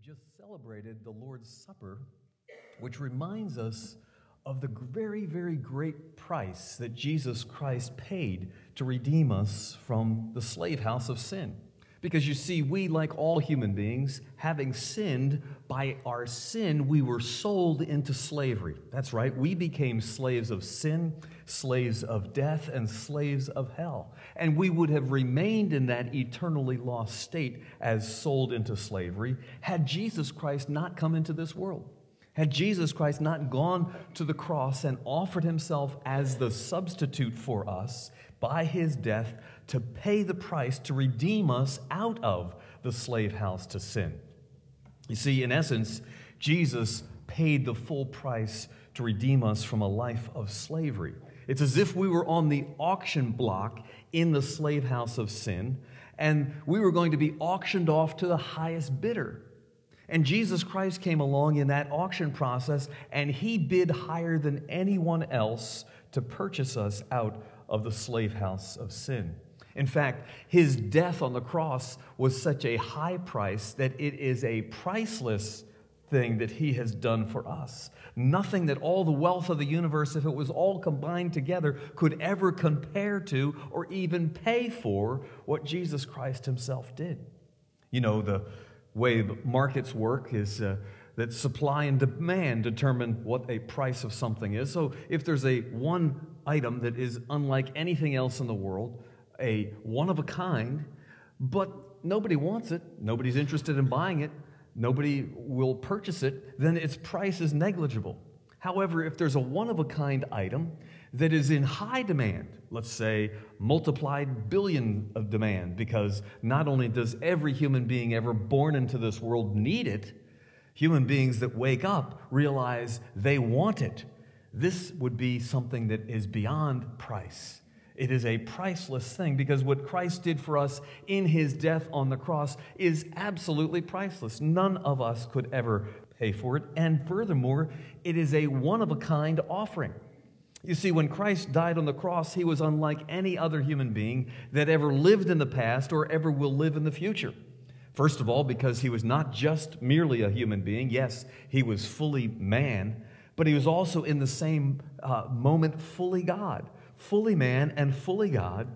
just celebrated the Lord's Supper, which reminds us of the very, very great price that Jesus Christ paid to redeem us from the slave house of sin. Because you see, we, like all human beings, having sinned, by our sin, we were sold into slavery. That's right, we became slaves of sin, slaves of death, and slaves of hell. And we would have remained in that eternally lost state as sold into slavery had Jesus Christ not come into this world. Had Jesus Christ not gone to the cross and offered himself as the substitute for us by his death to pay the price to redeem us out of the slave house to sin. You see, in essence, Jesus paid the full price to redeem us from a life of slavery. It's as if we were on the auction block in the slave house of sin, and we were going to be auctioned off to the highest bidder. And Jesus Christ came along in that auction process, and he bid higher than anyone else to purchase us out of the slave house of sin. In fact, his death on the cross was such a high price that it is a priceless thing that he has done for us. Nothing that all the wealth of the universe, if it was all combined together, could ever compare to or even pay for what Jesus Christ himself did. You know, the way markets work is that supply and demand determine what a price of something is. So if there's a one item that is unlike anything else in the world, a one of a kind, but nobody wants it, nobody's interested in buying it, nobody will purchase it, then its price is negligible. However, if there's a one of a kind item that is in high demand, let's say multiplied billion of demand, because not only does every human being ever born into this world need it, human beings that wake up realize they want it. This would be something that is beyond price. It is a priceless thing because what Christ did for us in his death on the cross is absolutely priceless. None of us could ever pay for it. And furthermore, it is a one-of-a-kind offering. You see, when Christ died on the cross, he was unlike any other human being that ever lived in the past or ever will live in the future. First of all, because he was not just merely a human being. Yes, he was fully man, but he was also in the same moment fully God. Fully man and fully God.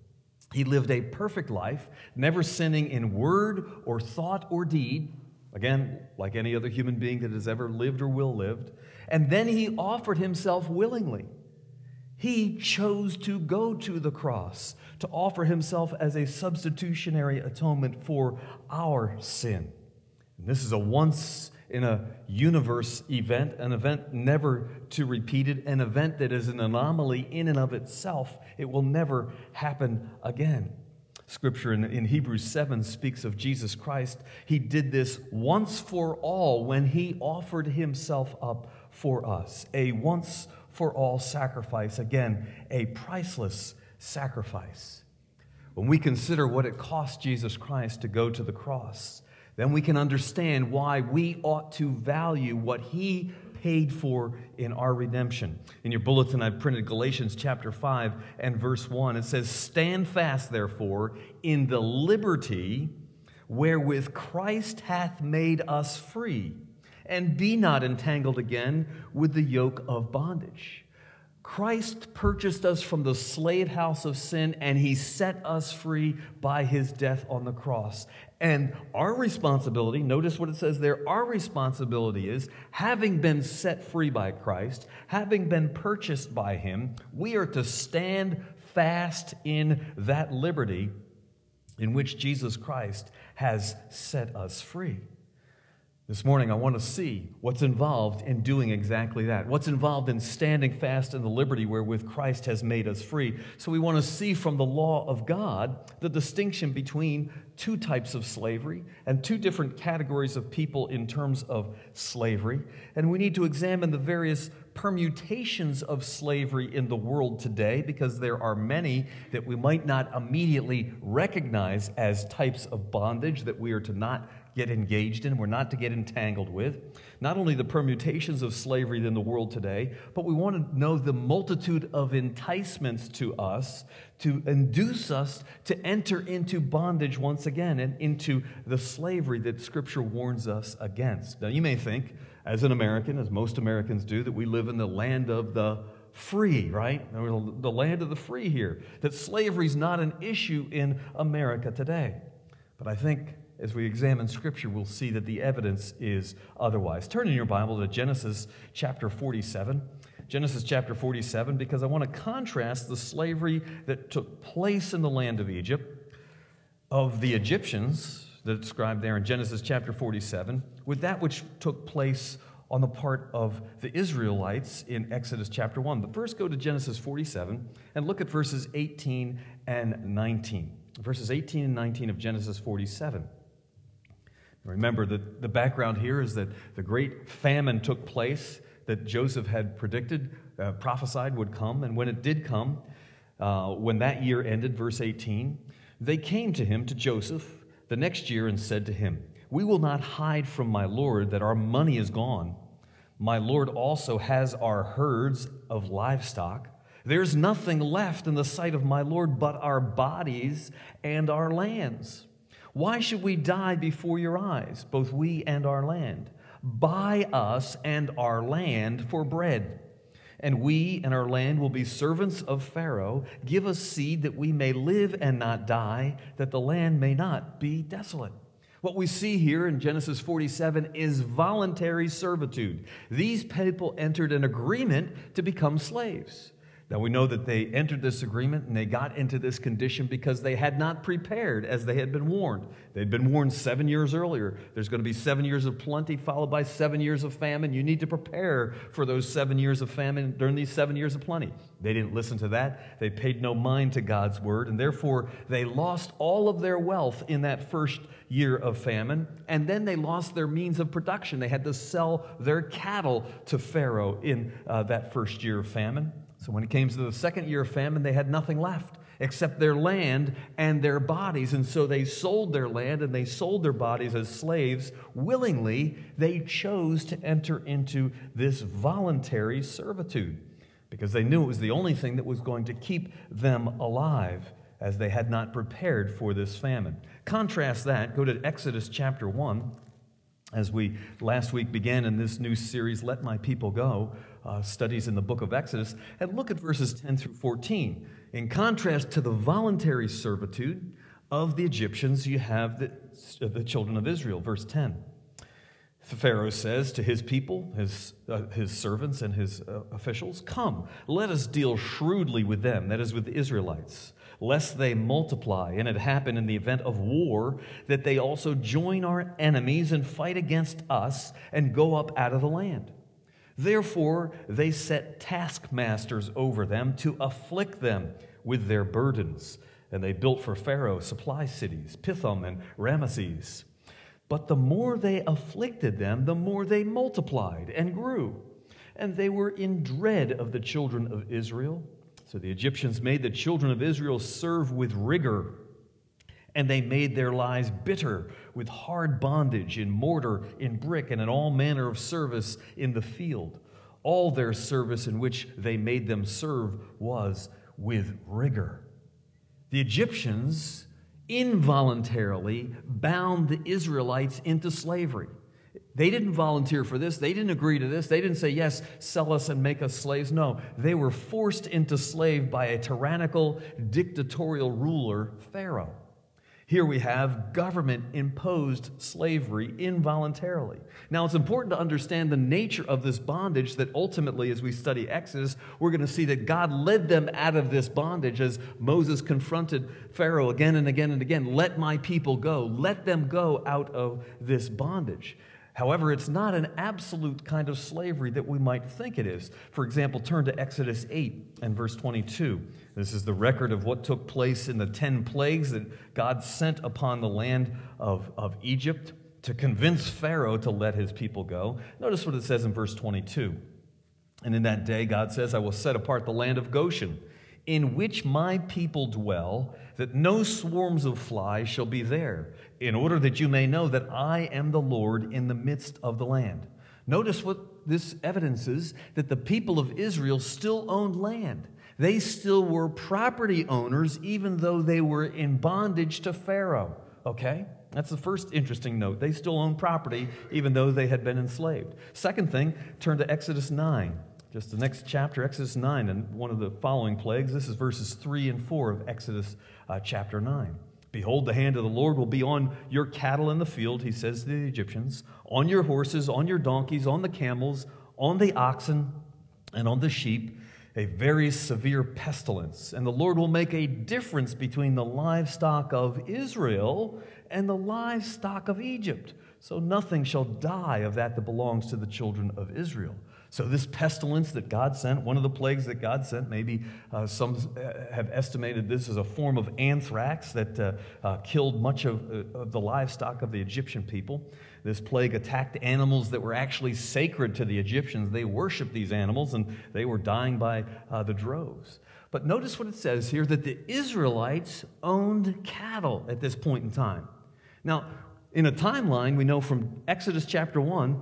He lived a perfect life, never sinning in word or thought or deed. Again, like any other human being that has ever lived or will live. And then he offered himself willingly. He chose to go to the cross to offer himself as a substitutionary atonement for our sin. And this is a once in a universe event, an event never to repeat it, an event that is an anomaly in and of itself. It will never happen again. Scripture in Hebrews 7 speaks of Jesus Christ. He did this once for all when he offered himself up for us. A once for all sacrifice. Again, a priceless sacrifice. When we consider what it cost Jesus Christ to go to the cross, then we can understand why we ought to value what he paid for in our redemption. In your bulletin, I've printed Galatians chapter 5 and verse 1. It says, "Stand fast, therefore, in the liberty wherewith Christ hath made us free, and be not entangled again with the yoke of bondage." Christ purchased us from the slave house of sin, and he set us free by his death on the cross. And our responsibility, notice what it says there, our responsibility is, having been set free by Christ, having been purchased by him, we are to stand fast in that liberty in which Jesus Christ has set us free. This morning, I want to see what's involved in doing exactly that. What's involved in standing fast in the liberty wherewith Christ has made us free. So we want to see from the law of God the distinction between two types of slavery and two different categories of people in terms of slavery. And we need to examine the various permutations of slavery in the world today, because there are many that we might not immediately recognize as types of bondage that we are to not get engaged in, we're not to get entangled with. Not only the permutations of slavery in the world today, but we want to know the multitude of enticements to us to induce us to enter into bondage once again and into the slavery that Scripture warns us against. Now, you may think, as an American, as most Americans do, that we live in the land of the free, right? The land of the free here, that slavery is not an issue in America today. But I think as we examine Scripture, we'll see that the evidence is otherwise. Turn in your Bible to Genesis chapter 47. Genesis chapter 47, because I want to contrast the slavery that took place in the land of Egypt, of the Egyptians, that's described there in Genesis chapter 47, with that which took place on the part of the Israelites in Exodus chapter 1. But first go to Genesis 47 and look at verses 18 and 19. Verses 18 and 19 of Genesis 47. Remember that the background here is that the great famine took place that Joseph had predicted, prophesied would come. And when it did come, when that year ended, verse 18, they came to him, to Joseph, the next year and said to him, "We will not hide from my Lord that our money is gone. My Lord also has our herds of livestock. There's nothing left in the sight of my Lord but our bodies and our lands. Why should we die before your eyes, both we and our land? Buy us and our land for bread, and we and our land will be servants of Pharaoh. Give us seed that we may live and not die, that the land may not be desolate." What we see here in Genesis 47 is voluntary servitude. These people entered an agreement to become slaves. Now, we know that they entered this agreement and they got into this condition because they had not prepared as they had been warned. They'd been warned 7 years earlier. There's going to be 7 years of plenty followed by 7 years of famine. You need to prepare for those 7 years of famine during these 7 years of plenty. They didn't listen to that. They paid no mind to God's word, and therefore they lost all of their wealth in that first year of famine, and then they lost their means of production. They had to sell their cattle to Pharaoh in that first year of famine. So when it came to the second year of famine, they had nothing left except their land and their bodies. And so they sold their land and they sold their bodies as slaves willingly. They chose to enter into this voluntary servitude because they knew it was the only thing that was going to keep them alive, as they had not prepared for this famine. Contrast that. Go to Exodus chapter 1. As we last week began in this new series, Let My People Go, studies in the book of Exodus, and look at verses 10 through 14. In contrast to the voluntary servitude of the Egyptians, you have the children of Israel. Verse 10. Pharaoh says to his people, his servants and his officials, "Come, let us deal shrewdly with them," that is with the Israelites, "lest they multiply, and it happen in the event of war that they also join our enemies and fight against us and go up out of the land." Therefore they set taskmasters over them to afflict them with their burdens. And they built for Pharaoh supply cities, Pithom and Ramesses. But the more they afflicted them, the more they multiplied and grew. And they were in dread of the children of Israel. So the Egyptians made the children of Israel serve with rigor, and they made their lives bitter with hard bondage in mortar, in brick, and in all manner of service in the field. All their service in which they made them serve was with rigor. The Egyptians involuntarily bound the Israelites into slavery. They didn't volunteer for this. They didn't agree to this. They didn't say, yes, sell us and make us slaves. No, they were forced into slave by a tyrannical, dictatorial ruler, Pharaoh. Here we have government-imposed slavery involuntarily. Now, it's important to understand the nature of this bondage that ultimately, as we study Exodus, we're going to see that God led them out of this bondage as Moses confronted Pharaoh again and again and again. Let my people go. Let them go out of this bondage. However, it's not an absolute kind of slavery that we might think it is. For example, turn to Exodus 8 and verse 22. This is the record of what took place in the 10 plagues that God sent upon the land of Egypt to convince Pharaoh to let his people go. Notice what it says in verse 22. And in that day, God says, "I will set apart the land of Goshen in which my people dwell, that no swarms of flies shall be there, in order that you may know that I am the Lord in the midst of the land. Notice what this evidences, that the people of Israel still owned land. They still were property owners, even though they were in bondage to Pharaoh. Okay? That's the first interesting note. They still owned property, even though they had been enslaved. Second thing, turn to Exodus 9. Just the next chapter, Exodus 9, and one of the following plagues. This is verses 3 and 4 of Exodus chapter 9. Behold, the hand of the Lord will be on your cattle in the field, he says to the Egyptians, on your horses, on your donkeys, on the camels, on the oxen, and on the sheep, a very severe pestilence. And the Lord will make a difference between the livestock of Israel and the livestock of Egypt. So nothing shall die of that belongs to the children of Israel. So this pestilence that God sent, one of the plagues that God sent, maybe some have estimated this as a form of anthrax that killed much of the livestock of the Egyptian people. This plague attacked animals that were actually sacred to the Egyptians. They worshiped these animals, and they were dying by the droves. But notice what it says here, that the Israelites owned cattle at this point in time. Now, in a timeline, we know from Exodus chapter 1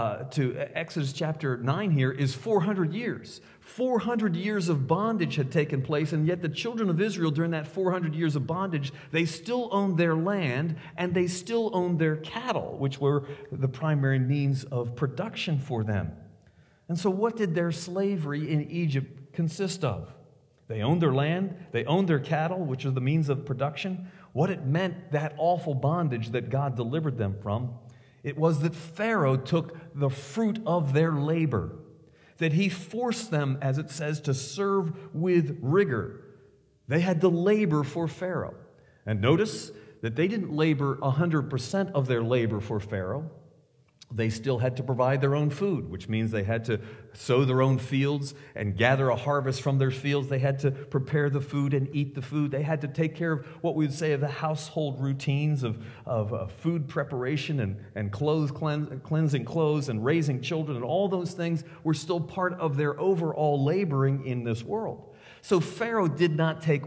to Exodus chapter 9 here is 400 years. 400 years of bondage had taken place, and yet the children of Israel during that 400 years of bondage, they still owned their land and they still owned their cattle, which were the primary means of production for them. And so what did their slavery in Egypt consist of? They owned their land, they owned their cattle, which are the means of production. What it meant, that awful bondage that God delivered them from, it was that Pharaoh took the fruit of their labor, that he forced them, as it says, to serve with rigor. They had to labor for Pharaoh. And notice that they didn't labor 100% of their labor for Pharaoh. They still had to provide their own food, which means they had to sow their own fields and gather a harvest from their fields. They had to prepare the food and eat the food. They had to take care of what we would say of the household routines of food preparation and cleansing clothes and raising children, and all those things were still part of their overall laboring in this world. So Pharaoh did not take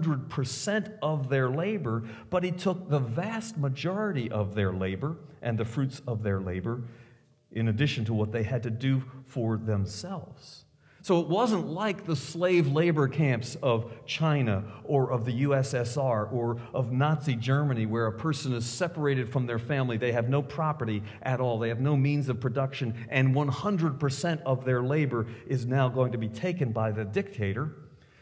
100% of their labor, but he took the vast majority of their labor and the fruits of their labor in addition to what they had to do for themselves. So it wasn't like the slave labor camps of China or of the USSR or of Nazi Germany, where a person is separated from their family. They have no property at all. They have no means of production, and 100% of their labor is now going to be taken by the dictator.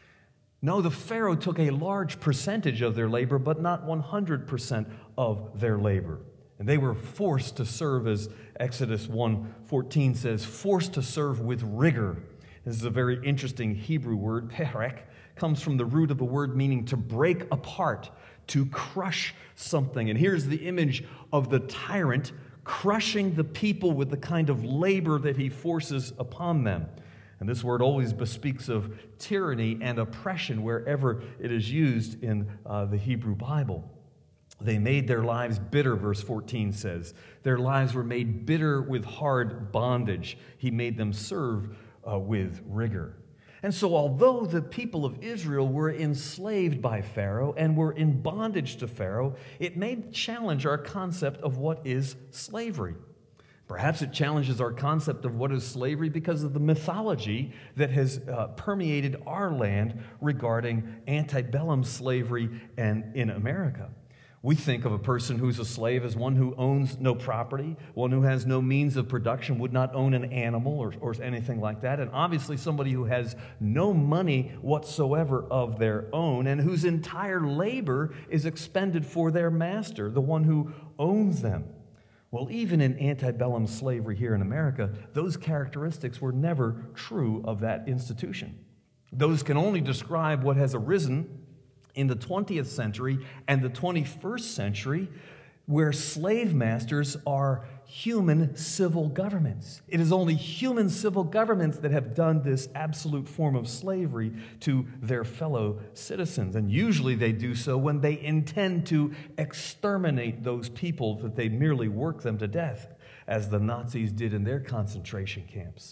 No, the Pharaoh took a large percentage of their labor, but not 100% of their labor. And they were forced to serve, as Exodus 1:14 says, forced to serve with rigor. This is a very interesting Hebrew word, perek, comes from the root of the word meaning to break apart, to crush something. And here's the image of the tyrant crushing the people with the kind of labor that he forces upon them. And this word always bespeaks of tyranny and oppression wherever it is used in the Hebrew Bible. They made their lives bitter, verse 14 says. Their lives were made bitter with hard bondage. He made them serve with rigor. And so although the people of Israel were enslaved by Pharaoh and were in bondage to Pharaoh, it may challenge our concept of what is slavery. Perhaps it challenges our concept of what is slavery because of the mythology that has permeated our land regarding antebellum slavery and in America. We think of a person who's a slave as one who owns no property, one who has no means of production, would not own an animal or anything like that, and obviously somebody who has no money whatsoever of their own and whose entire labor is expended for their master, the one who owns them. Well, even in antebellum slavery here in America, those characteristics were never true of that institution. Those can only describe what has arisen in the 20th century and the 21st century, where slave masters are human civil governments. It is only human civil governments that have done this absolute form of slavery to their fellow citizens. And usually they do so when they intend to exterminate those people, that they merely work them to death, as the Nazis did in their concentration camps.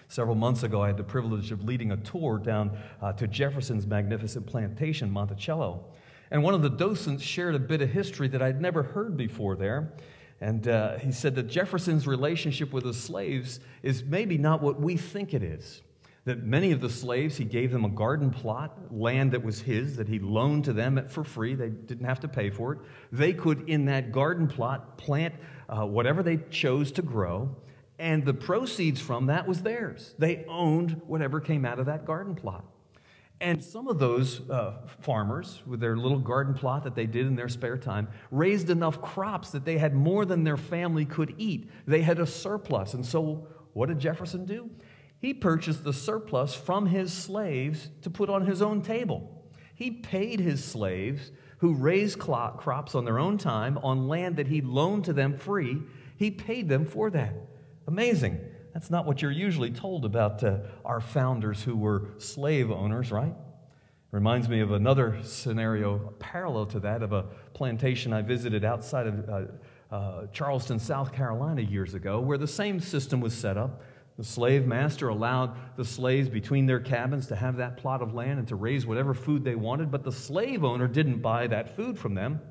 Several months ago, I had the privilege of leading a tour down to Jefferson's magnificent plantation, Monticello. And one of the docents shared a bit of history that I'd never heard before there. And he said that Jefferson's relationship with the slaves is maybe not what we think it is. That many of the slaves, he gave them a garden plot, land that was his, that he loaned to them for free. They didn't have to pay for it. They could, in that garden plot, plant whatever they chose to grow, and the proceeds from that was theirs. They owned whatever came out of that garden plot. And some of those farmers, with their little garden plot that they did in their spare time, raised enough crops that they had more than their family could eat. They had a surplus. And so what did Jefferson do? He purchased the surplus from his slaves to put on his own table. He paid his slaves, who raised crops on their own time, on land that he loaned to them free. He paid them for that. Amazing. That's not what you're usually told about our founders who were slave owners, right? Reminds me of another scenario parallel to that, of a plantation I visited outside of Charleston, South Carolina years ago, where the same system was set up. The slave master allowed the slaves between their cabins to have that plot of land and to raise whatever food they wanted, but the slave owner didn't buy that food from them.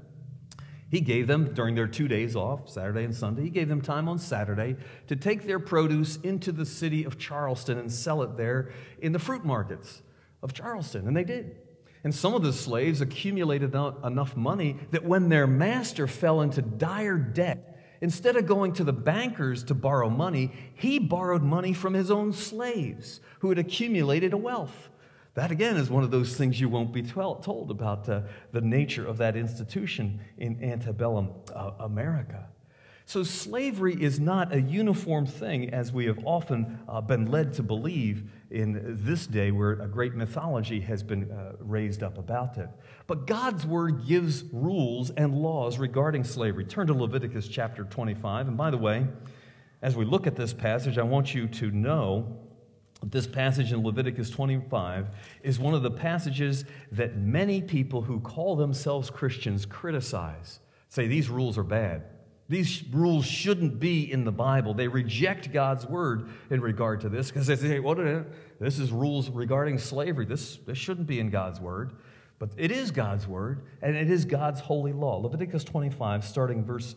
He gave them, during their 2 days off, Saturday and Sunday, he gave them time on Saturday to take their produce into the city of Charleston and sell it there in the fruit markets of Charleston, and they did. And some of the slaves accumulated enough money that when their master fell into dire debt, instead of going to the bankers to borrow money, he borrowed money from his own slaves who had accumulated a wealth. That, again, is one of those things you won't be told about the nature of that institution in antebellum America. So slavery is not a uniform thing, as we have often been led to believe in this day, where a great mythology has been raised up about it. But God's Word gives rules and laws regarding slavery. Turn to Leviticus chapter 25. And by the way, as we look at this passage, I want you to know that this passage in Leviticus 25 is one of the passages that many people who call themselves Christians criticize. Say, these rules are bad. These rules shouldn't be in the Bible. They reject God's Word in regard to this because they say, well, this is rules regarding slavery. This shouldn't be in God's Word. But it is God's Word, and it is God's holy law. Leviticus 25, starting verse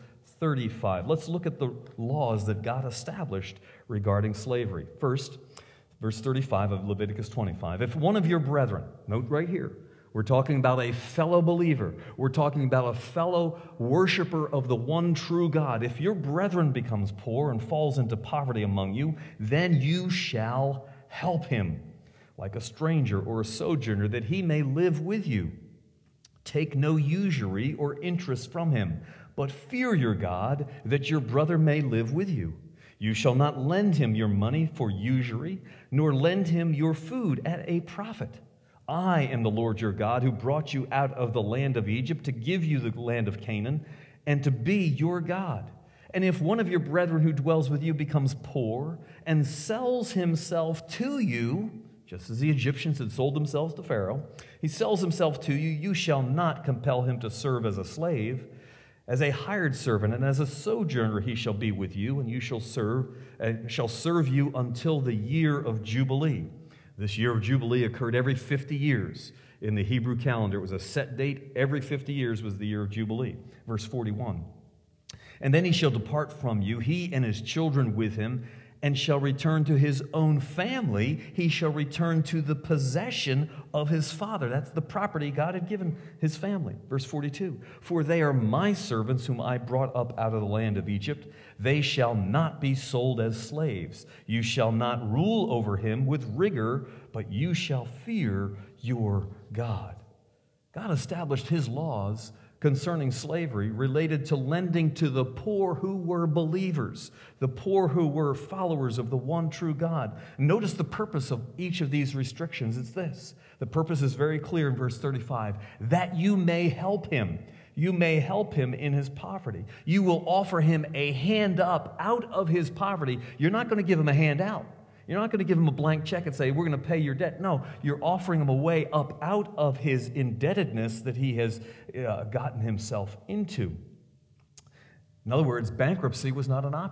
35. Let's look at the laws that God established regarding slavery. First, verse 35 of Leviticus 25. If one of your brethren, note right here, we're talking about a fellow believer. We're talking about a fellow worshiper of the one true God. If your brethren becomes poor and falls into poverty among you, then you shall help him, like a stranger or a sojourner, that he may live with you. Take no usury or interest from him, but fear your God, that your brother may live with you. You shall not lend him your money for usury, nor lend him your food at a profit. I am the Lord your God, who brought you out of the land of Egypt to give you the land of Canaan and to be your God. And if one of your brethren who dwells with you becomes poor and sells himself to you, just as the Egyptians had sold themselves to Pharaoh, he sells himself to you, you shall not compel him to serve as a slave. As a hired servant and as a sojourner he shall be with you, and you shall serve you until the year of Jubilee. This year of Jubilee occurred every 50 years in the Hebrew calendar. It was a set date. Every 50 years was the year of Jubilee. Verse 41. And then he shall depart from you, he and his children with him, and shall return to his own family. He shall return to the possession of his father. That's the property God had given his family. Verse 42. For they are my servants whom I brought up out of the land of Egypt. They shall not be sold as slaves. You shall not rule over him with rigor, but you shall fear your God. God established his laws concerning slavery related to lending to the poor who were believers, the poor who were followers of the one true God. Notice the purpose of each of these restrictions. It's this. The purpose is very clear in verse 35, that you may help him. You may help him in his poverty. You will offer him a hand up out of his poverty. You're not going to give him a hand out. You're not going to give him a blank check and say, we're going to pay your debt. No, you're offering him a way up out of his indebtedness that he has gotten himself into. In other words, bankruptcy was not an option.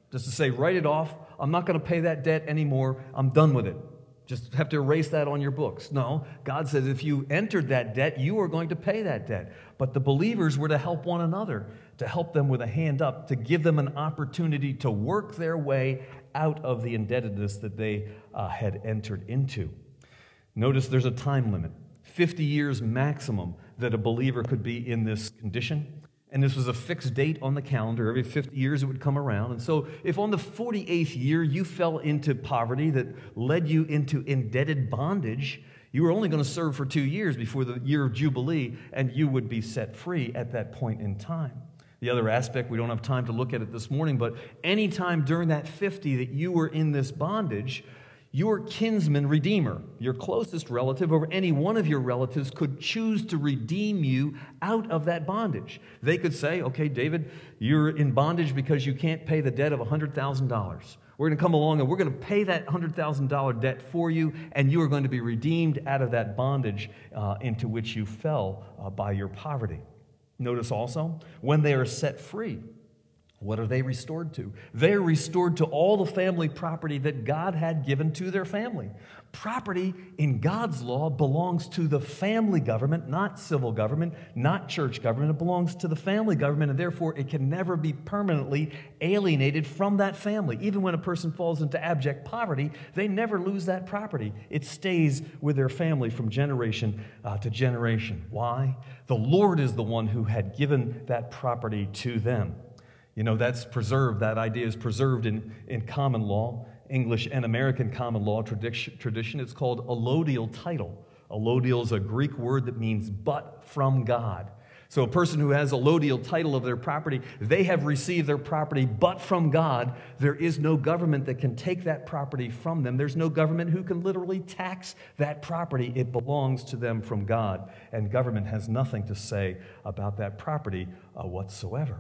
Just to say, write it off. I'm not going to pay that debt anymore. I'm done with it. Just have to erase that on your books. No, God says if you entered that debt, you are going to pay that debt. But the believers were to help one another, to help them with a hand up, to give them an opportunity to work their way out of the indebtedness that they had entered into. Notice there's a time limit, 50 years maximum that a believer could be in this condition. And this was a fixed date on the calendar. Every 50 years it would come around. And so if on the 48th year you fell into poverty that led you into indebted bondage, you were only going to serve for 2 years before the year of Jubilee, and you would be set free at that point in time. The other aspect, we don't have time to look at it this morning, but any time during that 50 that you were in this bondage, your kinsman redeemer, your closest relative or any one of your relatives could choose to redeem you out of that bondage. They could say, okay, David, you're in bondage because you can't pay the debt of $100,000. We're going to come along and we're going to pay that $100,000 debt for you, and you are going to be redeemed out of that bondage into which you fell by your poverty. Notice also, when they are set free, what are they restored to? They are restored to all the family property that God had given to their family. Property in God's law belongs to the family government, not civil government, not church government. It belongs to the family government, and therefore it can never be permanently alienated from that family. Even when a person falls into abject poverty, they never lose that property. It stays with their family from generation to generation. Why? The Lord is the one who had given that property to them. You know, that's preserved. That idea is preserved in common law, English and American common law tradition. It's called allodial title. Allodial is a Greek word that means but from God. So a person who has allodial title of their property, they have received their property but from God. There is no government that can take that property from them. There's no government who can literally tax that property. It belongs to them from God, and government has nothing to say about that property whatsoever.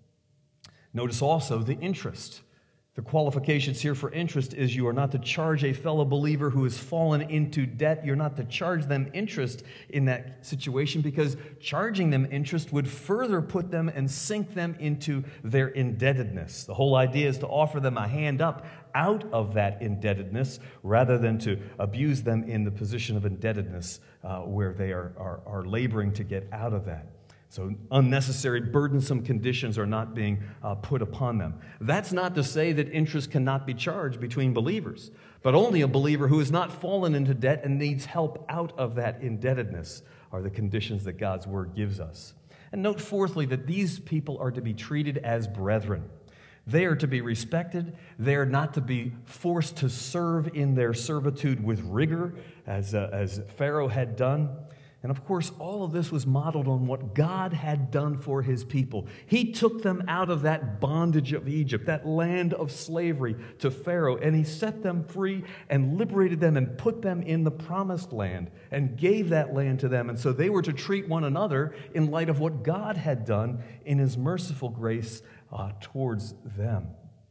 Notice also the interest. The qualifications here for interest is you are not to charge a fellow believer who has fallen into debt. You're not to charge them interest in that situation, because charging them interest would further put them and sink them into their indebtedness. The whole idea is to offer them a hand up out of that indebtedness rather than to abuse them in the position of indebtedness where they are laboring to get out of that. So unnecessary, burdensome conditions are not being put upon them. That's not to say that interest cannot be charged between believers, but only a believer who has not fallen into debt and needs help out of that indebtedness are the conditions that God's Word gives us. And note fourthly that these people are to be treated as brethren. They are to be respected. They are not to be forced to serve in their servitude with rigor as Pharaoh had done. And of course, all of this was modeled on what God had done for his people. He took them out of that bondage of Egypt, that land of slavery to Pharaoh, and he set them free and liberated them and put them in the promised land and gave that land to them. And so they were to treat one another in light of what God had done in his merciful grace towards them.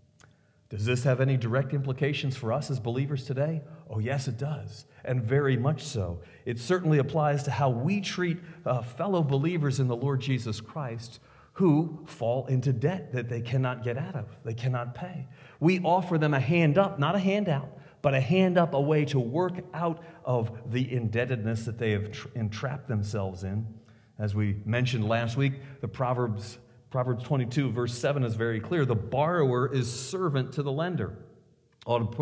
Does this have any direct implications for us as believers today? Oh, yes, it does, and very much so. It certainly applies to how we treat fellow believers in the Lord Jesus Christ who fall into debt that they cannot get out of, they cannot pay. We offer them a hand up, not a handout, but a hand up, a way to work out of the indebtedness that they have entrapped themselves in. As we mentioned last week, the Proverbs 22, verse 7 is very clear. The borrower is servant to the lender. Ought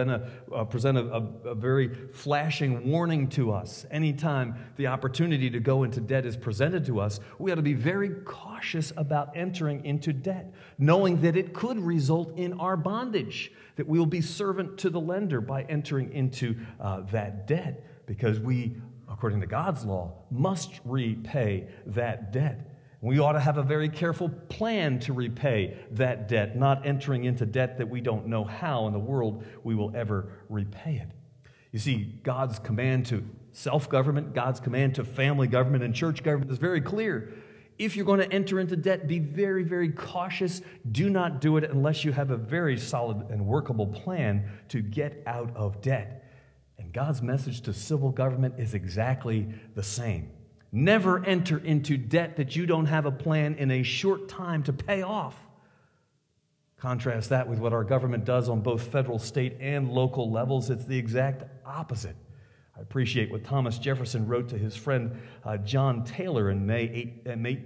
to present a very flashing warning to us. Anytime the opportunity to go into debt is presented to us, we ought to be very cautious about entering into debt, knowing that it could result in our bondage, that we will be servant to the lender by entering into that debt, because we, according to God's law, must repay that debt. We ought to have a very careful plan to repay that debt, not entering into debt that we don't know how in the world we will ever repay it. You see, God's command to self-government, God's command to family government and church government is very clear. If you're going to enter into debt, be very, very cautious. Do not do it unless you have a very solid and workable plan to get out of debt. And God's message to civil government is exactly the same. Never enter into debt that you don't have a plan in a short time to pay off. Contrast that with what our government does on both federal, state, and local levels. It's the exact opposite. I appreciate what Thomas Jefferson wrote to his friend John Taylor in May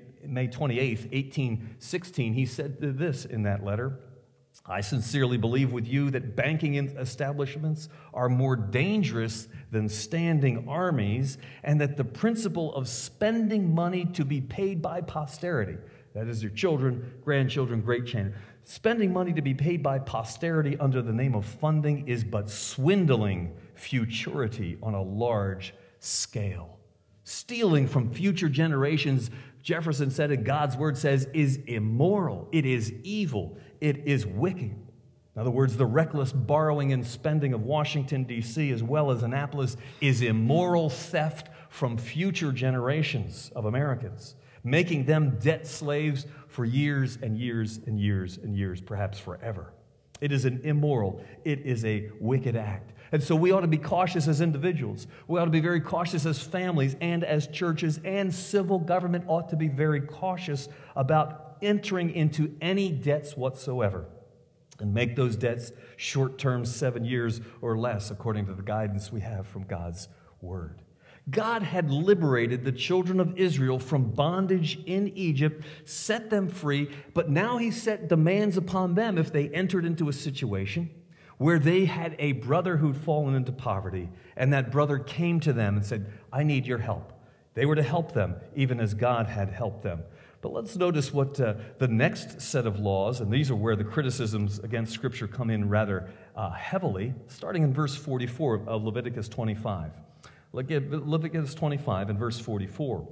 28th, 1816. He said this in that letter: I sincerely believe with you that banking establishments are more dangerous than standing armies, and that the principle of spending money to be paid by posterity, that is your children, grandchildren, great-grandchildren, spending money to be paid by posterity under the name of funding is but swindling futurity on a large scale. Stealing from future generations, Jefferson said, and God's word says, is immoral. It is evil. It is wicked. In other words, the reckless borrowing and spending of Washington, D.C., as well as Annapolis, is immoral theft from future generations of Americans, making them debt slaves for years and years and years and years, perhaps forever. It is an immoral, it is a wicked act. And so we ought to be cautious as individuals. We ought to be very cautious as families and as churches, and civil government ought to be very cautious about entering into any debts whatsoever, and make those debts short-term, 7 years or less, according to the guidance we have from God's word. God had liberated the children of Israel from bondage in Egypt, set them free, but now he set demands upon them if they entered into a situation where they had a brother who'd fallen into poverty, and that brother came to them and said, I need your help. They were to help them, even as God had helped them. But let's notice what the next set of laws, and these are where the criticisms against Scripture come in rather heavily, starting in verse 44 of Leviticus 25. Look at Leviticus 25 and verse 44.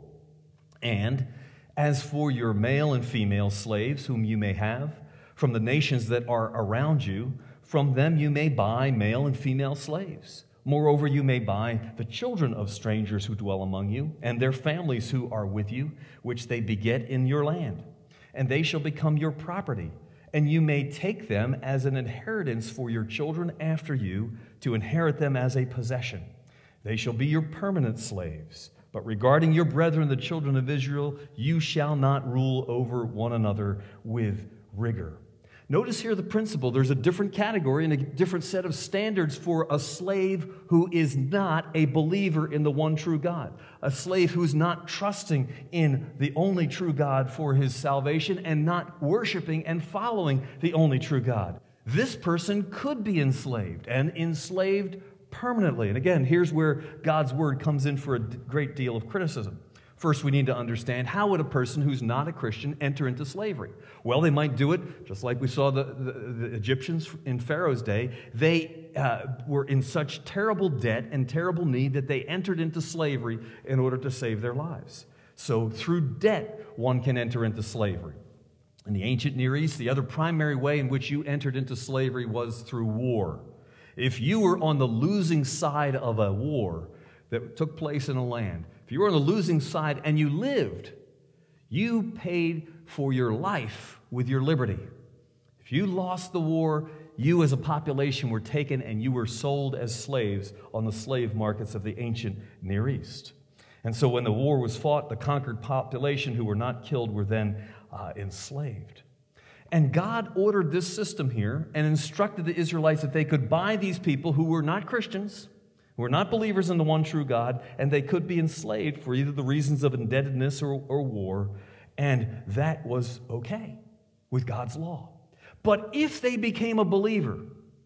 And as for your male and female slaves whom you may have, from the nations that are around you, from them you may buy male and female slaves. Moreover, you may buy the children of strangers who dwell among you, and their families who are with you, which they beget in your land. And they shall become your property, and you may take them as an inheritance for your children after you, to inherit them as a possession. They shall be your permanent slaves. But regarding your brethren, the children of Israel, you shall not rule over one another with rigor. Notice here the principle. There's a different category and a different set of standards for a slave who is not a believer in the one true God. A slave who's not trusting in the only true God for his salvation and not worshiping and following the only true God. This person could be enslaved, and enslaved permanently. And again, here's where God's word comes in for a great deal of criticism. First, we need to understand, how would a person who's not a Christian enter into slavery? Well, they might do it just like we saw the Egyptians in Pharaoh's day. They were in such terrible debt and terrible need that they entered into slavery in order to save their lives. So through debt, one can enter into slavery. In the ancient Near East, the other primary way in which you entered into slavery was through war. If you were on the losing side of a war that took place in a land, if you were on the losing side and you lived, you paid for your life with your liberty. If you lost the war, you as a population were taken and you were sold as slaves on the slave markets of the ancient Near East. And so when the war was fought, the conquered population who were not killed were then enslaved. And God ordered this system here and instructed the Israelites that they could buy these people who were not Christians, who were not believers in the one true God, and they could be enslaved for either the reasons of indebtedness or war, and that was okay with God's law. But if they became a believer,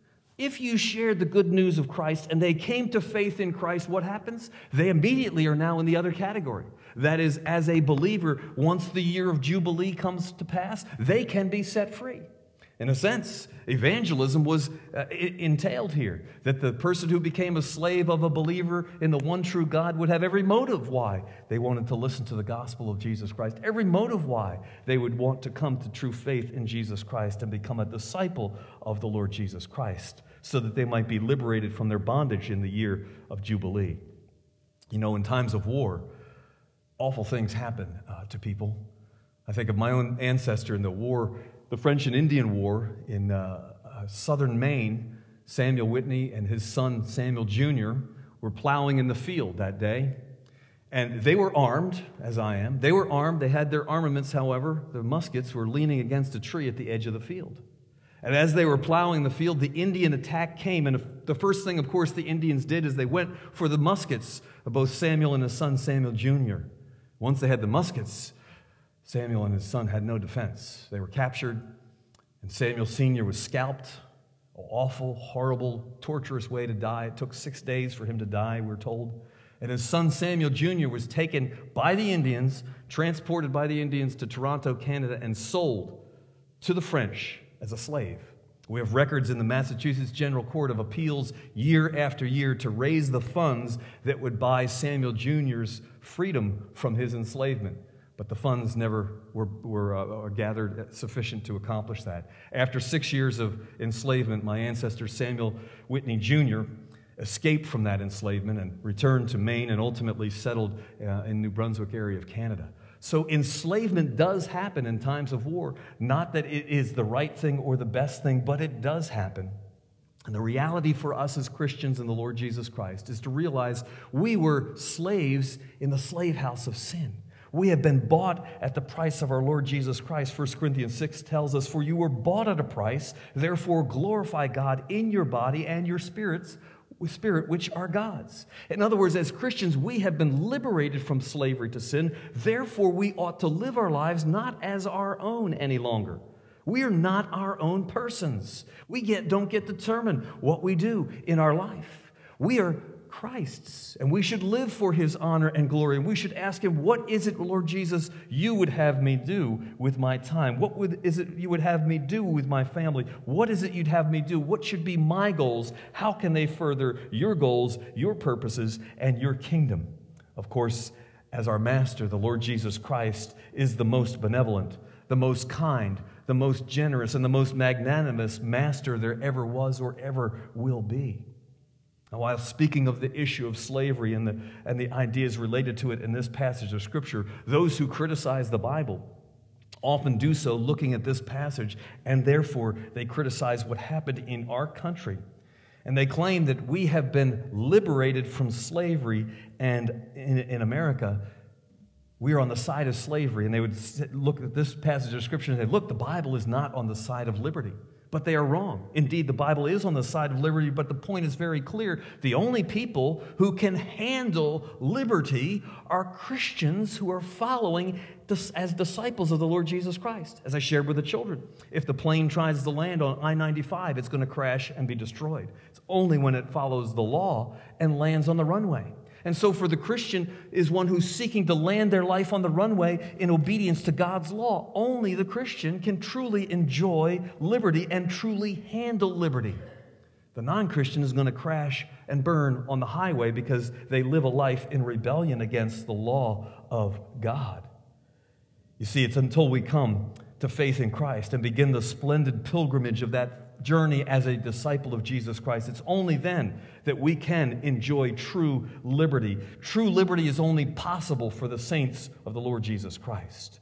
if you shared the good news of Christ and they came to faith in Christ, what happens? They immediately are now in the other category. That is, as a believer, once the year of Jubilee comes to pass, they can be set free. In a sense, evangelism was entailed here, that the person who became a slave of a believer in the one true God would have every motive why they wanted to listen to the gospel of Jesus Christ, every motive why they would want to come to true faith in Jesus Christ and become a disciple of the Lord Jesus Christ, so that they might be liberated from their bondage in the year of Jubilee. You know, in times of war, awful things happen to people. I think of my own ancestor in the war, the French and Indian War in southern Maine. Samuel Whitney and his son Samuel Jr. were plowing in the field that day. And they were armed, as I am. They were armed. They had their armaments, however. Their muskets were leaning against a tree at the edge of the field. And as they were plowing the field, the Indian attack came. And the first thing, of course, the Indians did is they went for the muskets of both Samuel and his son Samuel Jr. Once they had the muskets, Samuel and his son had no defense. They were captured, and Samuel Sr. was scalped. An awful, horrible, torturous way to die. It took 6 days for him to die, we're told. And his son Samuel Jr. was taken by the Indians, transported by the Indians to Toronto, Canada, and sold to the French as a slave. We have records in the Massachusetts General Court of Appeals year after year to raise the funds that would buy Samuel Jr.'s freedom from his enslavement. But the funds never were gathered sufficient to accomplish that. After 6 years of enslavement, my ancestor Samuel Whitney Jr. escaped from that enslavement and returned to Maine and ultimately settled in New Brunswick area of Canada. So enslavement does happen in times of war. Not that it is the right thing or the best thing, but it does happen. And the reality for us as Christians in the Lord Jesus Christ is to realize we were slaves in the slave house of sin. We have been bought at the price of our Lord Jesus Christ. 1 Corinthians 6 tells us, "For you were bought at a price, therefore glorify God in your body and your spirit, which are God's." In other words, as Christians, we have been liberated from slavery to sin. Therefore, we ought to live our lives not as our own any longer. We are not our own persons. We don't get to determine what we do in our life. We are Christ's, and we should live for His honor and glory. And we should ask Him, what is it, Lord Jesus, you would have me do with my time? What is it you would have me do with my family? What is it you'd have me do? What should be my goals? How can they further your goals, your purposes, and your kingdom? Of course, as our Master, the Lord Jesus Christ, is the most benevolent, the most kind, the most generous, and the most magnanimous Master there ever was or ever will be. Now, while speaking of the issue of slavery and the ideas related to it in this passage of Scripture, those who criticize the Bible often do so looking at this passage, and therefore they criticize what happened in our country. And they claim that we have been liberated from slavery, and in America, we are on the side of slavery. And they would look at this passage of Scripture and say, look, the Bible is not on the side of liberty. But they are wrong. Indeed, the Bible is on the side of liberty, but the point is very clear. The only people who can handle liberty are Christians who are following as disciples of the Lord Jesus Christ. As I shared with the children, if the plane tries to land on I-95, it's going to crash and be destroyed. It's only when it follows the law and lands on the runway. And so for the Christian is one who's seeking to land their life on the runway in obedience to God's law. Only the Christian can truly enjoy liberty and truly handle liberty. The non-Christian is going to crash and burn on the highway because they live a life in rebellion against the law of God. You see, it's until we come to faith in Christ and begin the splendid pilgrimage of that journey as a disciple of Jesus Christ. It's only then that we can enjoy true liberty. True liberty is only possible for the saints of the Lord Jesus Christ.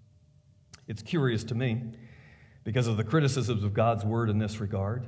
It's curious to me, because of the criticisms of God's word in this regard,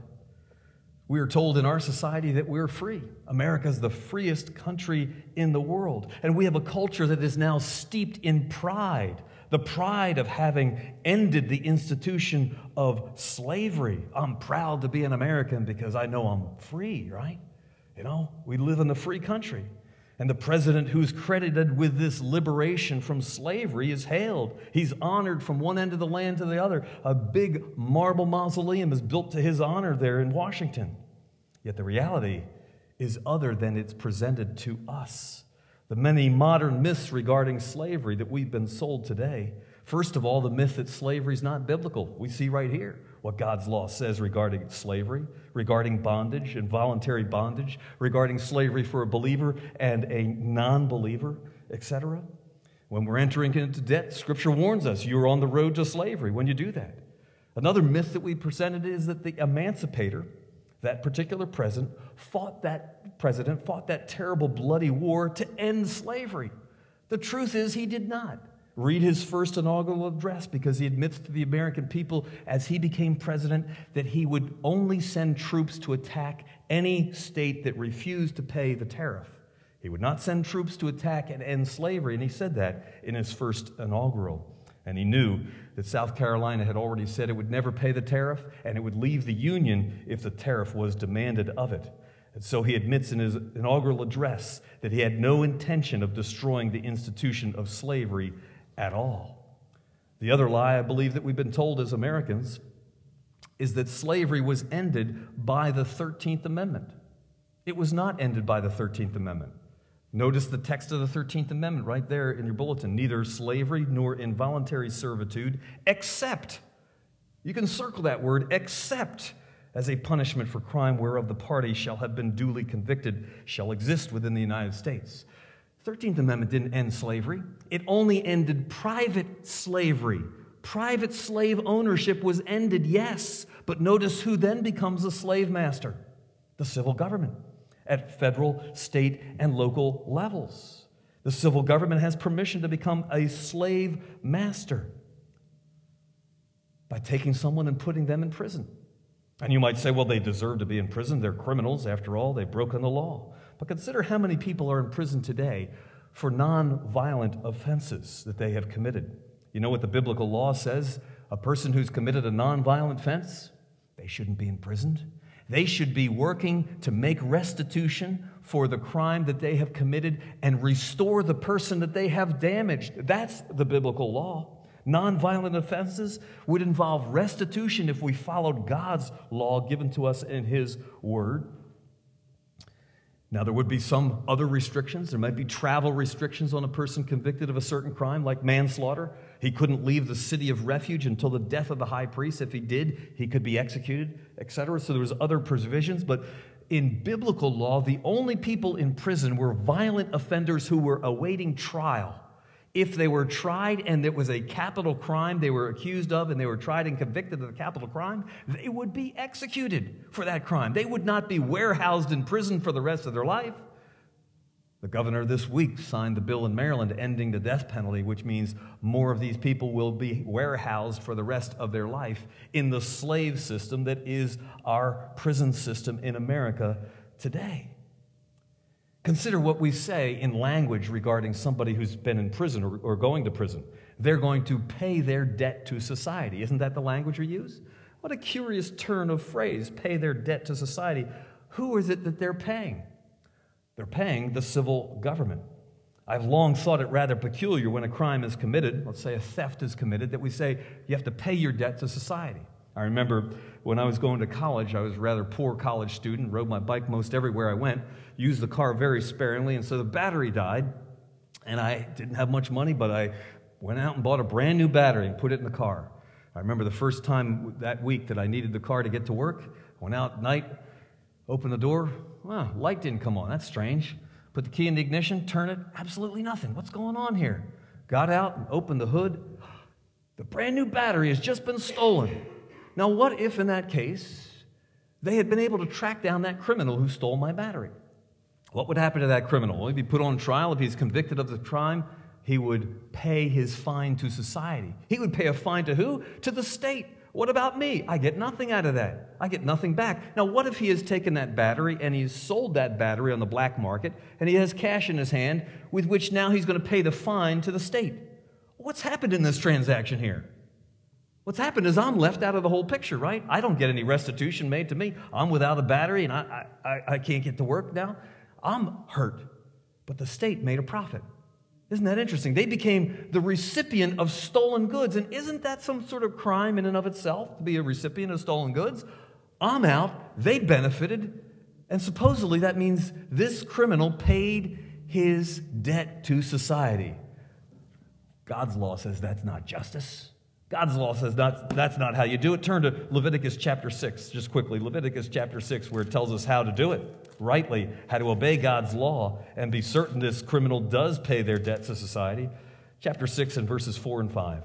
we are told in our society that we're free. America is the freest country in the world. And we have a culture that is now steeped in pride. The pride of having ended the institution of slavery. I'm proud to be an American because I know I'm free, right? You know, we live in a free country. And the president who's credited with this liberation from slavery is hailed. He's honored from one end of the land to the other. A big marble mausoleum is built to his honor there in Washington. Yet the reality is other than it's presented to us. The many modern myths regarding slavery that we've been sold today. First of all, the myth that slavery is not biblical. We see right here what God's law says regarding slavery, regarding bondage, involuntary bondage, regarding slavery for a believer and a non-believer, etc. When we're entering into debt, Scripture warns us you're on the road to slavery when you do that. Another myth that we presented is that the emancipator, that particular president fought that terrible bloody war to end slavery. The truth is he did not. Read his first inaugural address, because he admits to the American people as he became president that he would only send troops to attack any state that refused to pay the tariff. He would not send troops to attack and end slavery, and he said that in his first inaugural. And he knew that South Carolina had already said it would never pay the tariff, and it would leave the Union if the tariff was demanded of it. And so he admits in his inaugural address that he had no intention of destroying the institution of slavery at all. The other lie I believe that we've been told as Americans is that slavery was ended by the 13th Amendment. It was not ended by the 13th Amendment. Notice the text of the 13th Amendment right there in your bulletin. Neither slavery nor involuntary servitude except, you can circle that word, except as a punishment for crime whereof the party shall have been duly convicted, shall exist within the United States. 13th Amendment didn't end slavery. It only ended private slavery. Private slave ownership was ended, yes, but notice who then becomes a slave master? The civil government at federal, state, and local levels. The civil government has permission to become a slave master by taking someone and putting them in prison. And you might say, well, they deserve to be in prison. They're criminals. After all, they've broken the law. But consider how many people are in prison today for non-violent offenses that they have committed. You know what the biblical law says? A person who's committed a non-violent offense, they shouldn't be imprisoned. They should be working to make restitution for the crime that they have committed and restore the person that they have damaged. That's the biblical law. Nonviolent offenses would involve restitution if we followed God's law given to us in His Word. Now, there would be some other restrictions. There might be travel restrictions on a person convicted of a certain crime, like manslaughter. He couldn't leave the city of refuge until the death of the high priest. If he did, he could be executed, etc. So there was other provisions. But in biblical law, the only people in prison were violent offenders who were awaiting trial. If they were tried and it was a capital crime they were accused of and they were tried and convicted of the capital crime, they would be executed for that crime. They would not be warehoused in prison for the rest of their life. The governor this week signed the bill in Maryland ending the death penalty, which means more of these people will be warehoused for the rest of their life in the slave system that is our prison system in America today. Consider what we say in language regarding somebody who's been in prison or going to prison. They're going to pay their debt to society. Isn't that the language we use? What a curious turn of phrase, pay their debt to society. Who is it that they're paying? They're paying the civil government. I've long thought it rather peculiar when a crime is committed, let's say a theft is committed, that we say you have to pay your debt to society. I remember when I was going to college, I was a rather poor college student, rode my bike most everywhere I went, used the car very sparingly, and so the battery died, and I didn't have much money, but I went out and bought a brand new battery and put it in the car. I remember the first time that week that I needed the car to get to work, went out at night, opened the door, light didn't come on, that's strange. Put the key in the ignition, turn it, absolutely nothing. What's going on here? Got out and opened the hood. The brand new battery has just been stolen. Now, what if in that case, they had been able to track down that criminal who stole my battery? What would happen to that criminal? Well, he'd be put on trial. If he's convicted of the crime, he would pay his fine to society. He would pay a fine to who? To the state. What about me? I get nothing out of that. I get nothing back. Now, what if he has taken that battery and he's sold that battery on the black market and he has cash in his hand with which now he's going to pay the fine to the state? What's happened in this transaction here? What's happened is I'm left out of the whole picture, right? I don't get any restitution made to me. I'm without a battery and I can't get to work now. I'm hurt. But the state made a profit. Isn't that interesting? They became the recipient of stolen goods. And isn't that some sort of crime in and of itself, to be a recipient of stolen goods? I'm out. They benefited. And supposedly that means this criminal paid his debt to society. God's law says that's not justice. God's law says that's not how you do it. Turn to Leviticus chapter 6, just quickly. Leviticus chapter 6, where it tells us how to do it rightly, how to obey God's law and be certain this criminal does pay their debt to society. Chapter 6 and verses 4 and 5.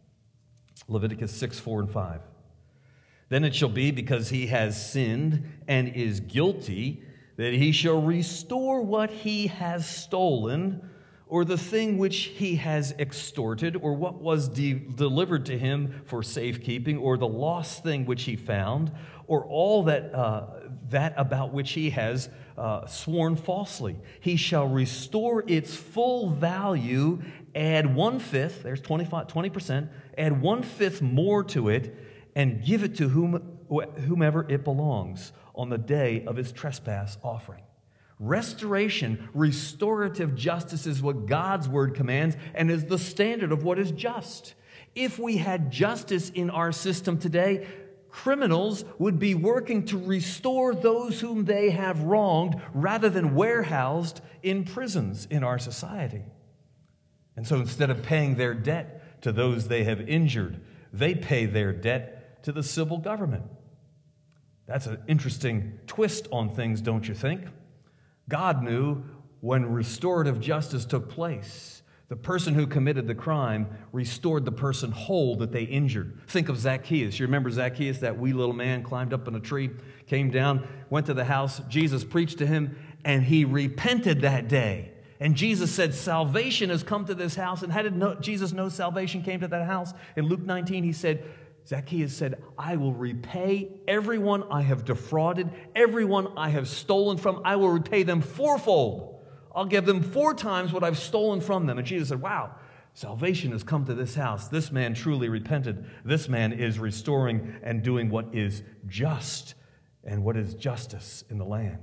Leviticus 6, 4 and 5. Then it shall be, because he has sinned and is guilty, that he shall restore what he has stolen, or the thing which he has extorted, or what was delivered to him for safekeeping, or the lost thing which he found, or all that about which he has sworn falsely. He shall restore its full value, add 1/5, there's 20%, add 1/5 more to it, and give it to whomever it belongs on the day of his trespass offering. Restoration, restorative justice is what God's word commands and is the standard of what is just. If we had justice in our system today, criminals would be working to restore those whom they have wronged rather than warehoused in prisons in our society. And so instead of paying their debt to those they have injured, they pay their debt to the civil government. That's an interesting twist on things, don't you think? God knew when restorative justice took place, the person who committed the crime restored the person whole that they injured. Think of Zacchaeus. You remember Zacchaeus, that wee little man, climbed up on a tree, came down, went to the house. Jesus preached to him, and he repented that day. And Jesus said, salvation has come to this house. And how did Jesus know salvation came to that house? In Luke 19, he said, Zacchaeus said, I will repay everyone I have defrauded, everyone I have stolen from. I will repay them fourfold. I'll give them 4 times what I've stolen from them. And Jesus said, wow, salvation has come to this house. This man truly repented. This man is restoring and doing what is just and what is justice in the land.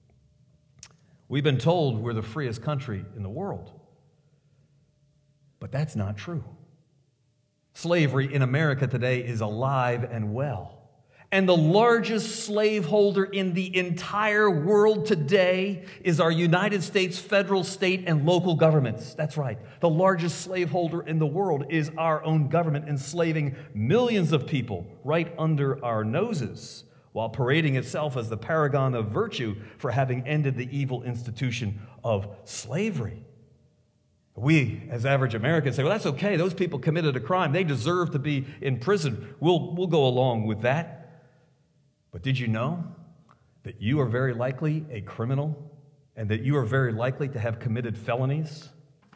We've been told we're the freest country in the world, but that's not true. Slavery in America today is alive and well. And the largest slaveholder in the entire world today is our United States federal, state, and local governments. That's right. The largest slaveholder in the world is our own government, enslaving millions of people right under our noses, while parading itself as the paragon of virtue for having ended the evil institution of slavery. We, as average Americans, say, well, that's okay. Those people committed a crime. They deserve to be in prison. We'll go along with that. But did you know that you are very likely a criminal and that you are very likely to have committed felonies?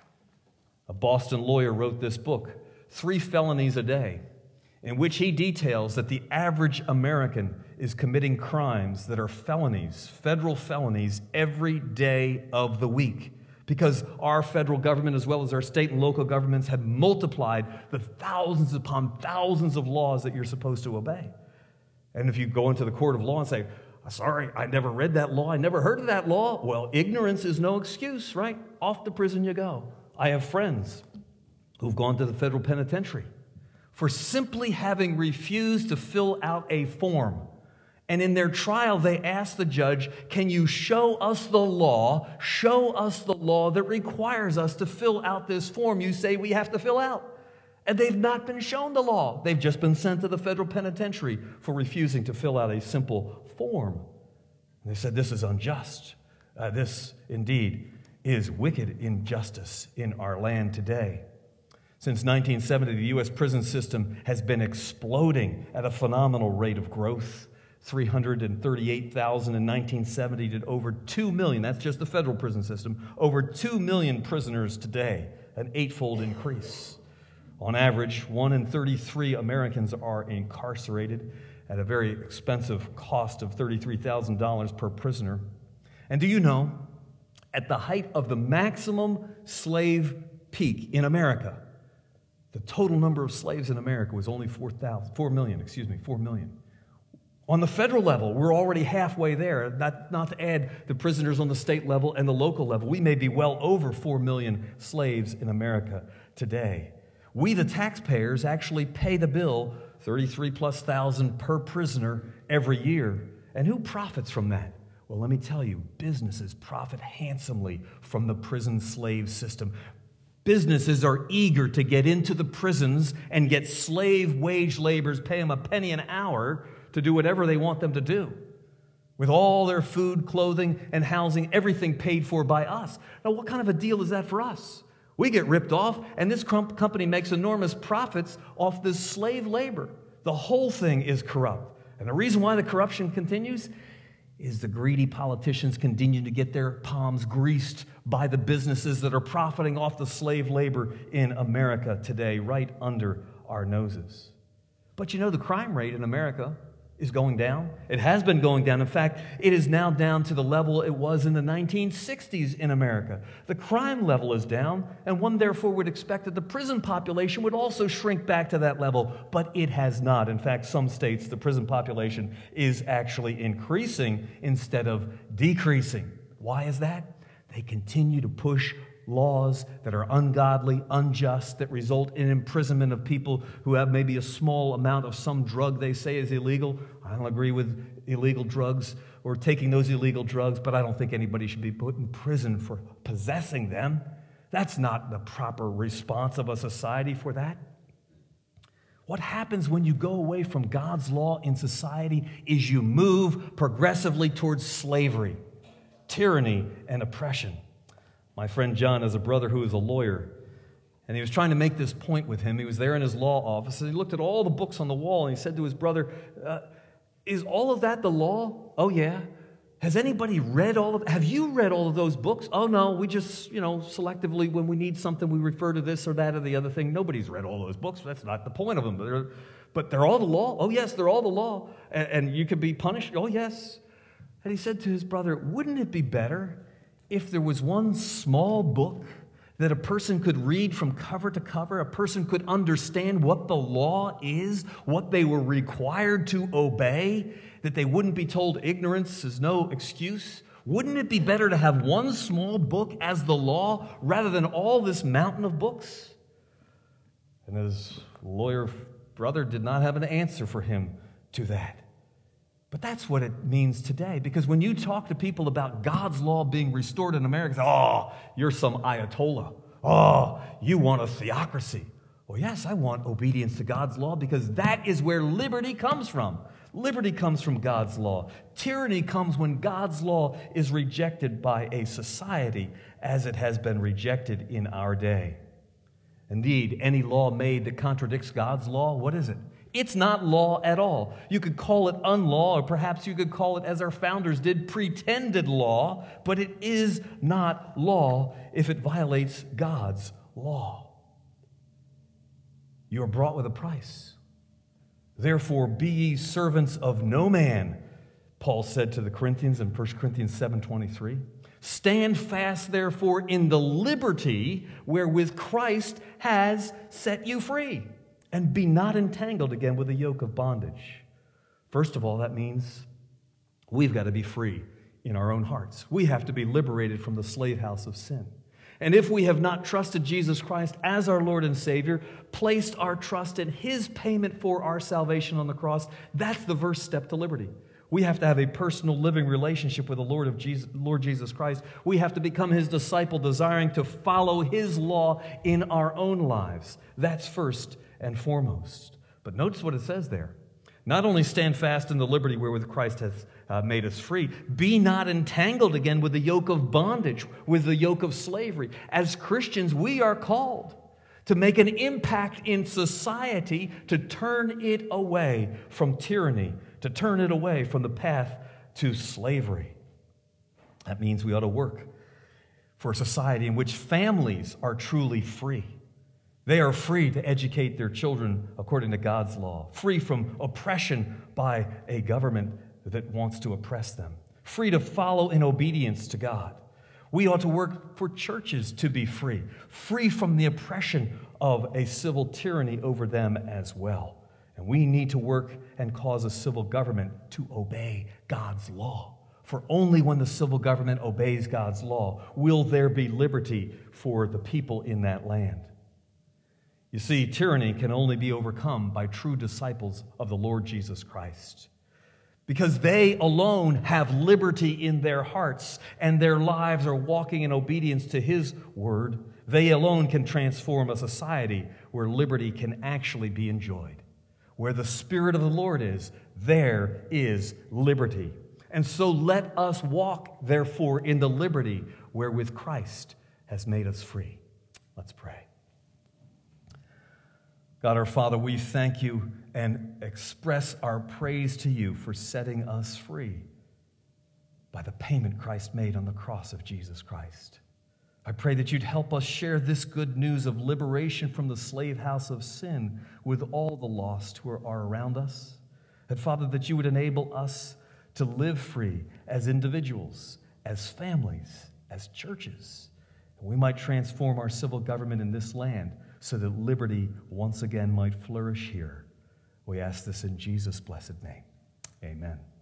A Boston lawyer wrote this book, 3 Felonies a Day, in which he details that the average American is committing crimes that are felonies, federal felonies, every day of the week. Because our federal government, as well as our state and local governments, have multiplied the thousands upon thousands of laws that you're supposed to obey. And if you go into the court of law and say, sorry, I never read that law, I never heard of that law, well, ignorance is no excuse, right? Off to prison you go. I have friends who've gone to the federal penitentiary for simply having refused to fill out a form. And in their trial, they asked the judge, can you show us the law that requires us to fill out this form you say we have to fill out? And they've not been shown the law. They've just been sent to the federal penitentiary for refusing to fill out a simple form. And they said, this is unjust. This, indeed, is wicked injustice in our land today. Since 1970, the U.S. prison system has been exploding at a phenomenal rate of growth. 338,000 in 1970 to over 2 million. That's just the federal prison system. Over 2 million prisoners today, an 8-fold increase. On average, 1 in 33 Americans are incarcerated at a very expensive cost of $33,000 per prisoner. And do you know, at the height of the maximum slave peak in America, the total number of slaves in America was only 4 million. On the federal level, we're already halfway there, not to add the prisoners on the state level and the local level. We may be well over 4 million slaves in America today. We, the taxpayers, actually pay the bill, $33,000+ per prisoner every year. And who profits from that? Well, let me tell you, businesses profit handsomely from the prison slave system. Businesses are eager to get into the prisons and get slave wage laborers, pay them a penny an hour to do whatever they want them to do, with all their food, clothing, and housing, everything paid for by us. Now, what kind of a deal is that for us? We get ripped off, and this company makes enormous profits off this slave labor. The whole thing is corrupt. And the reason why the corruption continues is the greedy politicians continue to get their palms greased by the businesses that are profiting off the slave labor in America today, right under our noses. But you know, the crime rate in America is going down. It has been going down. In fact, it is now down to the level it was in the 1960s in America. The crime level is down, and one therefore would expect that the prison population would also shrink back to that level, but it has not. In fact, some states, the prison population is actually increasing instead of decreasing. Why is that? They continue to push laws that are ungodly, unjust, that result in imprisonment of people who have maybe a small amount of some drug they say is illegal. I don't agree with illegal drugs or taking those illegal drugs, but I don't think anybody should be put in prison for possessing them. That's not the proper response of a society for that. What happens when you go away from God's law in society is you move progressively towards slavery, tyranny, and oppression. My friend John has a brother who is a lawyer, and he was trying to make this point with him. He was there in his law office, and he looked at all the books on the wall, and he said to his brother, is all of that the law? Oh, yeah. Has anybody read all of it? Have you read all of those books? Oh, no, we just, selectively, when we need something, we refer to this or that or the other thing. Nobody's read all those books. That's not the point of them. But they're all the law? Oh, yes, they're all the law. And you could be punished? Oh, yes. And he said to his brother, wouldn't it be better if there was one small book that a person could read from cover to cover, a person could understand what the law is, what they were required to obey, that they wouldn't be told ignorance is no excuse? Wouldn't it be better to have one small book as the law rather than all this mountain of books? And his lawyer brother did not have an answer for him to that. But that's what it means today, because when you talk to people about God's law being restored in America, they say, oh, you're some Ayatollah. Oh, you want a theocracy. Well, yes, I want obedience to God's law because that is where liberty comes from. Liberty comes from God's law. Tyranny comes when God's law is rejected by a society as it has been rejected in our day. Indeed, any law made that contradicts God's law, what is it? It's not law at all. You could call it unlaw, or perhaps you could call it, as our founders did, pretended law, but it is not law if it violates God's law. You are bought with a price. Therefore, be ye servants of no man, Paul said to the Corinthians in 1 Corinthians 7:23. Stand fast, therefore, in the liberty wherewith Christ has set you free. And be not entangled again with the yoke of bondage. First of all, that means we've got to be free in our own hearts. We have to be liberated from the slave house of sin. And if we have not trusted Jesus Christ as our Lord and Savior, placed our trust in His payment for our salvation on the cross, that's the first step to liberty. We have to have a personal living relationship with the Lord Jesus Christ. We have to become His disciple, desiring to follow His law in our own lives. That's first and foremost. But notice what it says there. Not only stand fast in the liberty wherewith Christ has made us free, be not entangled again with the yoke of bondage, with the yoke of slavery. As Christians, we are called to make an impact in society, to turn it away from tyranny, to turn it away from the path to slavery. That means we ought to work for a society in which families are truly free. They are free to educate their children according to God's law, free from oppression by a government that wants to oppress them, free to follow in obedience to God. We ought to work for churches to be free, free from the oppression of a civil tyranny over them as well. And we need to work and cause a civil government to obey God's law. For only when the civil government obeys God's law will there be liberty for the people in that land. You see, tyranny can only be overcome by true disciples of the Lord Jesus Christ, because they alone have liberty in their hearts and their lives are walking in obedience to His word. They alone can transform a society where liberty can actually be enjoyed. Where the Spirit of the Lord is, there is liberty. And so let us walk, therefore, in the liberty wherewith Christ has made us free. Let's pray. God our Father, we thank You and express our praise to You for setting us free. by the payment Christ made on the cross of Jesus Christ. I pray that you'd help us share this good news of liberation from the slave house of sin with all the lost who are around us. And Father, that you would enable us to live free as individuals, as families, as churches. And we might transform our civil government in this land so that liberty once again might flourish here. We ask this in Jesus' blessed name. Amen.